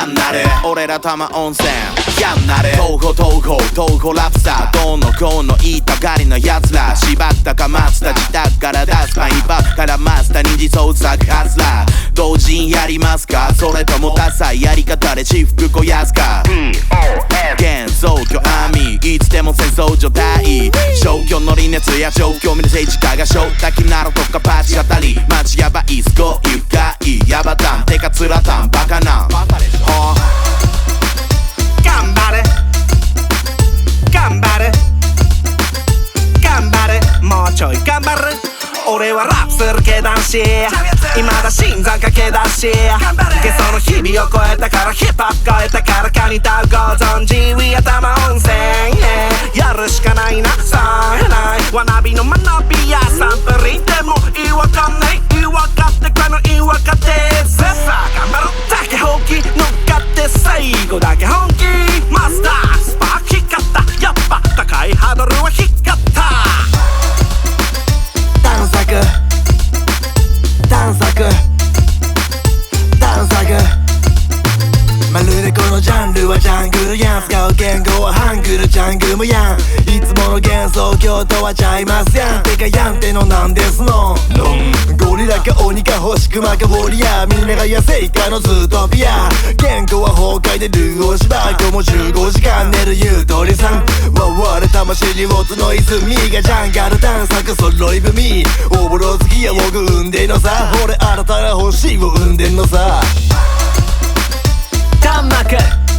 んなれ俺ら多摩温泉やんなれ東宝ラプサーどうのこうの言いたがりのやつら縛ったか松田自宅から出すパンヒップアップからマスター二次創作ハスラー同人やりますかそれともダサいやり方で私服肥やすか現象居アーミーいつでも戦争状態消去の理熱や状況見る政治家が正滝なのとかパチ当たりマジヤバいすごい深いヤバタンてかつらたんバカなん頑張れ頑張れ頑張れもうちょい頑張る俺はラップする系男子未だ新参駆け出しゲソの日々を超えたからヒップホップ超えたからかにたうご存知 We 頭温泉、やるしかないなさえないわなびの学びやサンプリンでもいいわかんないいいわかってかのいいわかってさあ頑張るだけ本気乗っかって最後だけ本気マスタースパーク光ったやっぱ高いハードルは光った探索まるでこのジャンルはジャングルやん使う言語はハングルジャングルもやんいつもの幻想郷とはちゃいますやんてかやんてのなんですのゴリラか鬼か星熊かウォリアーみんなが野生下のズートピア言語は崩壊でルーを縛る子も15時間寝るゆとりさん我々魂にオツの泉がジャンガル探索揃い踏みおぼろ月や僕生んでんのさ俺新たな星を生んでんのさ弾幕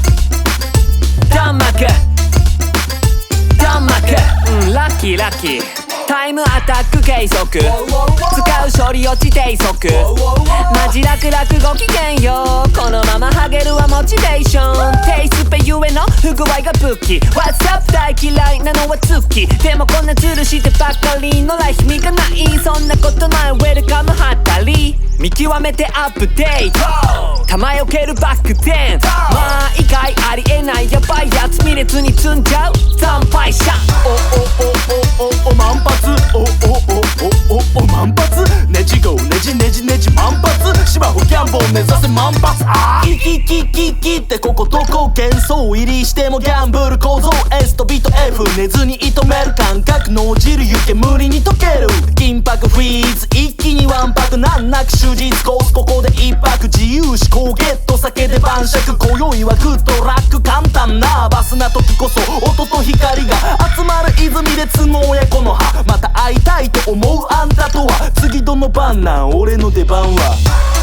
ラッキータイムアタック計測使う処理落ち低速マジ楽ご機嫌よこのままハゲるはモチベーションテイスペゆえの不具合が武器 What's up 大嫌いなのは月でもこんなズルしてばっかりのライフ味がないそんなことないウェルカムはったり見極めてアップデート玉よけるバック転毎回ありえないヤバいやつ見れずに積んじゃう惨敗者お万発万発ねじごねじ万発芝生ギャンボ目指せ万発キってこことこ幻想入りしてもギャンブル構造 S と B と F 寝ずに射止める感覚脳汁湯気無理に溶ける緊迫フリーズ一気にわんぱく難なく終日コースここで一泊自由思考ゲット酒で晩酌今宵はグッドラック簡単ナーバスな時こそ音と光が集まる泉で都合やこの葉また会いたいと思うあんたとは次どの番なん俺の出番は